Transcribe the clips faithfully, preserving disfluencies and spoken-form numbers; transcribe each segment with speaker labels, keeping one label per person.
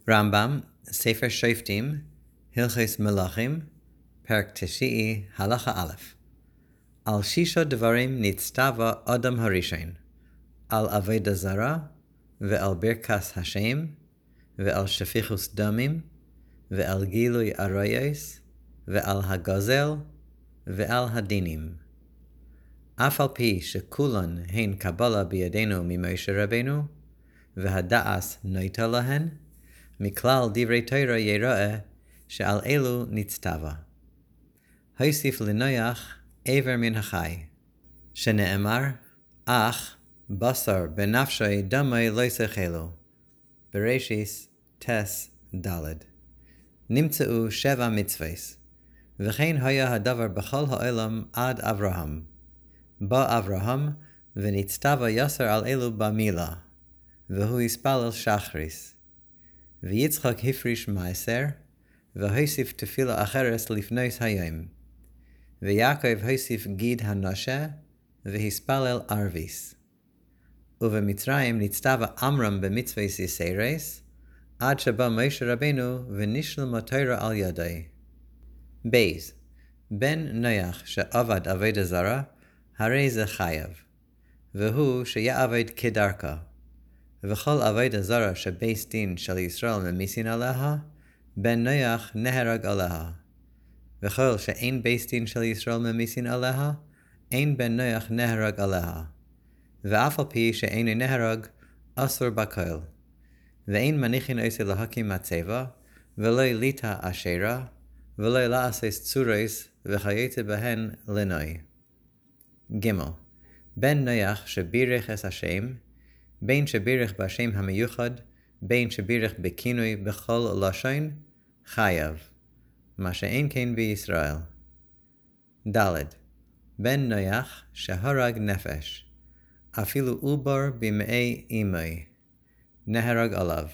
Speaker 1: רמב"ם, ספר שופטים, הלכות מלכים, פרק תשיעי, הלכה א'. על שישה דברים נצטווה אדם הראשון, על עבודה זרה, ועל ברכת השם, ועל שפיכות דמים, ועל גילוי עריות, ועל הגזל, ועל הדינים. אף על פי שכולן הן קבלה בידינו ממשה רבנו, והדעס נוטה להן, מכלל דברי תורה יראה שעל אלו נצטווה. הוסיף לנוח איבר מן החי, שנאמר, אך בשר בנפשי דמי לא יסכלו. בראשיס טס ד'. נמצאו שבע מצוות, וכן היה הדבר בכל העולם עד אברהם. בא אברהם ונצטווה יסר על אלו במילה, והוא יספלל שחריס. ויצחק הפריש מעשר, והוסיף תפילה אחרת לפנוס היום. ויעקב הוסיף גיד הנושה, והספלל ערביס. ובמצרים נצטווה עמרם במצוות יסרס, עד שבא משה רבנו ונשלמה תורה על ידי. בייז, בן נוח שעבד עבודה זרה, הרי זה חייב, והוא שיעבד כדרכה. וכל עבודה זרה שבית דין של ישראל ממיסין עליה, בן נוח נהרג עליה. וכל שאין בית דין של ישראל ממיסין עליה, אין בן נוח נהרג עליה. ואף על פי שאין נהרג, אסור בכל. ואין מניחין עושה להקים מצבה, ולא ליטה אשרה, ולא לעשות צורס, וכיוצא בהן לנוי. ג' בן נוח שבירך את השם, בין שבירך בשם המיוחד, בין שבירך בכינוי בכל לשון, חייב, מה שאין כן בישראל. ד' בן נוח שהרג נפש, אפילו עובר במאי אמי, נהרג עליו.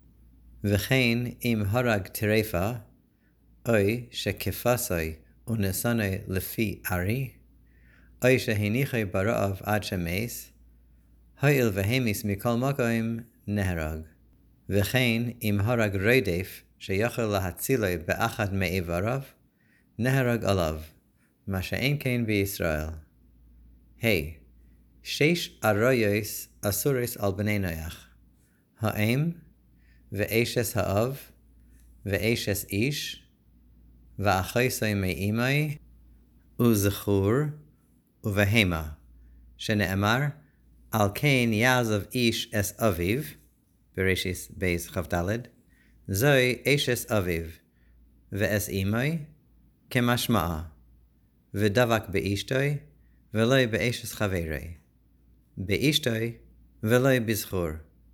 Speaker 1: וכן אם הרג טרפה, אוי שכפסי ונשנא לפי ארי, אוי שהניחי ברעב עד שמס, הואיל והמיס מכל מקום נהרג. וכן אם הרג רדף שיכול להצילו באחד מאיבריו, נהרג עליו, מה שאין כן בישראל. היי, שש עריות אסורס על בני נוח, האם, ואשת האב, ואשת איש, ואחייסי מאמי, וזכור, ובהמה, שנאמר, על כן יעזב איש את אביו, בראשיס בייס כ"ד, זוהי אשת אביו, ואת אמי, כמשמעה, ודבק באשתוי, ולא באשת חברי, באשתוי, ולא בזכור.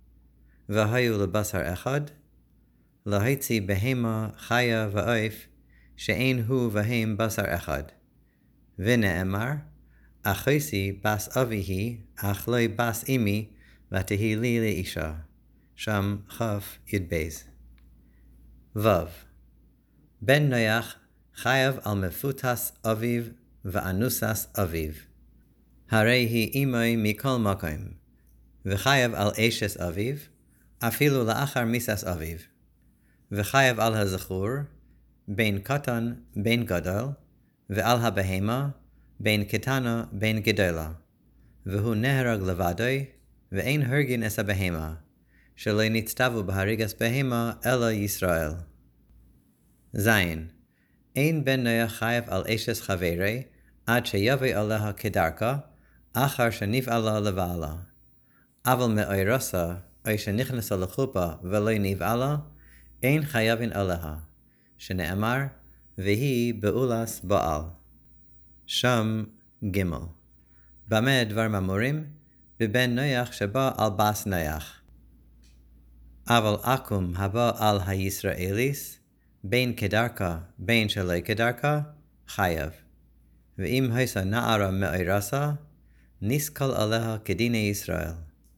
Speaker 1: והיו לבשר אחד, להוציא בהמה חיה ועוף, שאין הוא והם בשר אחד. ונאמר, אחייסי בס אבי היא, אך לא בס אמי, ותהי לי לאישה. שם כף ידבייז. ו' בן נוח חייב על מפוטס אביו ואנוסס אביו. הרי היא אמי מכל מקום, וחייב על אשת אביו, אפילו לאחר מיסס אביו. וחייב על הזכור, בין קטן בין גדול, ועל הבהמה, בין קטנה בין גדולה. והוא נהרג לבדוי, ואין הרגין את הבהמה, שלא נצטוו בהריגת בהמה אלא ישראל. זין, אין בן נוח חייב על אשת חברי, עד שיבוא עליה כדרכה, אחר שנבעלה לבעלה. אבל מאורסה, או שנכנסה לחופה ולא נבעלה, אין חייבין עליה, שנאמר, והיא באולס בעל. שם ג' במה דבר אמורים? בבן נוח שבא על בס נוח. אבל עקום הבא על הישראליס, בין כדרכה, בין שלא כדרכה, חייב. ואם היסה נערה מאורסה, נסכל עליה כדיני ישראל.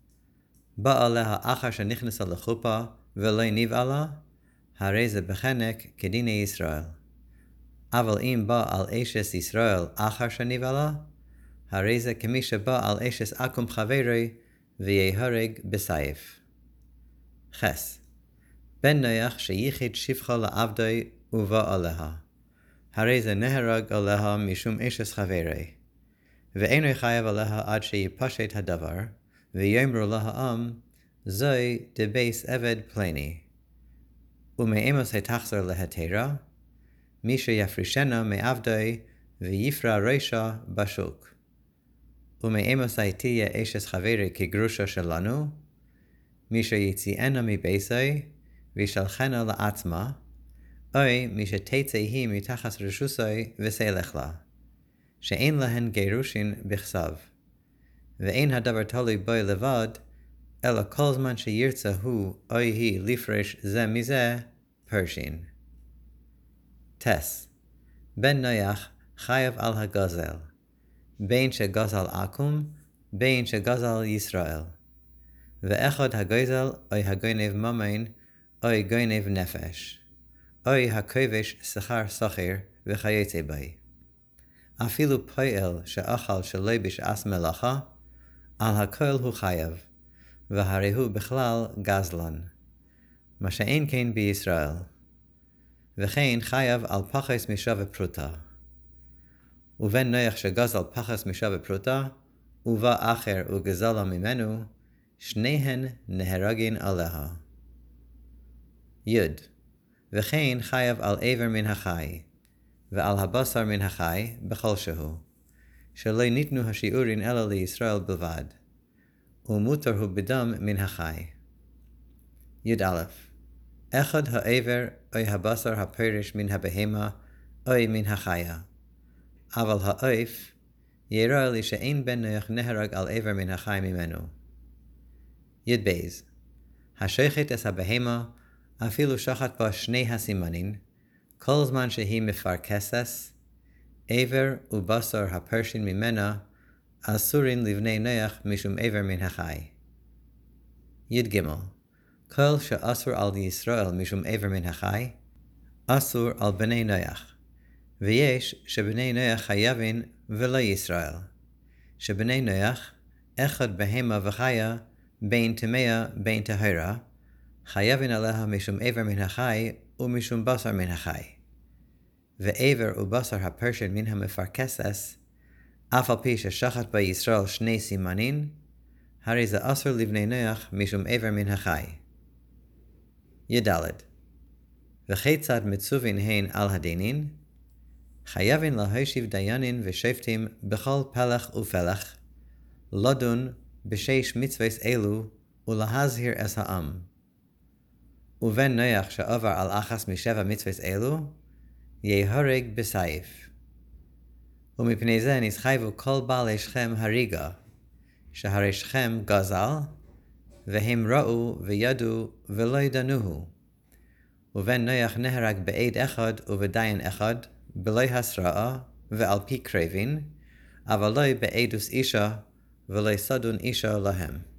Speaker 1: בא עליה אחר שנכנסה לחופה ולא נבעלה, הרי זה בחנק כדיני ישראל. אבל אם בא על אשת ישראל אחר שנבעלה, הרי זה כמי שבא על אשת עקום חברי ויהרג בסייף. חס בן נויח שייחד שפחה לעבדוי ובא עליה. הרי זה נהרג עליה משום אשס חברי. ואינו חייב עליה עד שיפשט הדבר, ויאמרו לה העם, זוי דבייס עבד פלני. ומאמוס התחזר להתרה, מי שיפרישנה מעבדוי ויפרע ראשה בשוק. ומאמוס תהיה אשס חברי כגרושה שלנו, מי שיציאנה מבייסי וישלחנה לעצמה, אוי מי שתצא היא מתחת רשוסי וסלח לה, שאין להן גירושין בכסב. ואין הדבר תלוי בוי לבד, אלא כל זמן שירצה הוא אוי היא לפרש זה מזה, פרשין. טס. בן נויח חייב על הגזל, בין שגזל עקום, בין שגזל ישראל. ואחד הגזל אוי הגונב ממין, אוי גונב נפש. אוי הכובש שכר סחיר וכיוצא בי. אפילו פועל שאכל שלא בשעת מלאכה, על הכל הוא חייב, והרי הוא בכלל גזלן, מה שאין כן בישראל. וכן חייב על פחס משווה פרוטה. ובן נויח שגזל פחס משווה פרוטה, ובא אחר וגזלה ממנו, שניהן נהרגין עליה. יוד. וכן חייב על עבר מן החי, ועל הבשר מן החי בכל שהוא, שלא ניתנו השיעורין אלא לישראל בלבד, ומותר הוא בדם מן החי. י"א. אחד העבר אוי הבשר הפרש מן הבהמה אוי מן החיה, אבל העוף יראה לי שאין בן נויח נהרג על עבר מן החי ממנו. י"ב. השוחט את הבהמה אפילו שחט בה שני הסימנים, כל זמן שהיא מפרכסס, עבר ובשר הפרשין ממנה, אסורין לבני נויח משום עבר מן החי. י"ג. כל שאסור על ישראל משום עבר מן החי, אסור על בני נויח. ויש שבני נויח חייבין ולא ישראל, שבני נויח, אחד בהמה וחיה, בין טמאה בין טהרה, חייבין עליה משום עבר מן החי ומשום בשר מן החי. ועבר ובשר הפרשן מן המפרכסס, אף על פי ששחט בישראל שני סימנים, הרי זה אסור לבני נויח משום עבר מן החי. י"ד. וכיצד מצווין הן על הדינין? חייבין להושיב דיינין ושופטים בכל פלח ופלח, לדון בשש מצוות אלו ולהזהיר את העם. ובן נויח שעבר על אחס משבע מצוות אלו, יהרג בסייף. ומפני זה נסחייבו כל בעלי שכם הריגה, שהרי שכם גזל, והם ראו וידעו ולא ידענוהו. ובן נויח נהרג בעד אחד ובדיין אחד, בלא הסרעה ועל פי קרבין, אבל לא בעדוס אישה ולא סדון אישה להם.